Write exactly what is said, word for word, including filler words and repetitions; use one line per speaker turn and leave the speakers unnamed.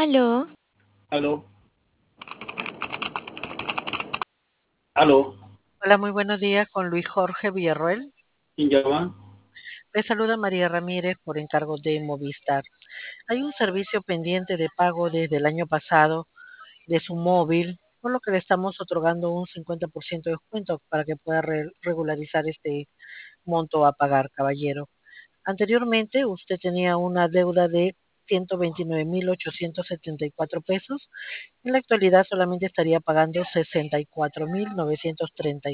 Aló,
Aló, aló,
Hola, muy buenos días con Luis Jorge Villarroel.
¿quién llama?
Le saluda María Ramírez por encargo de Movistar. Hay un servicio pendiente de pago desde el año pasado de su móvil, por lo que le estamos otorgando un cincuenta por ciento de descuento para que pueda re- regularizar este monto a pagar, caballero. Anteriormente usted tenía una deuda de ciento veintinueve mil ochocientos setenta y cuatro pesos. En la actualidad solamente estaría pagando sesenta y cuatro mil novecientos treinta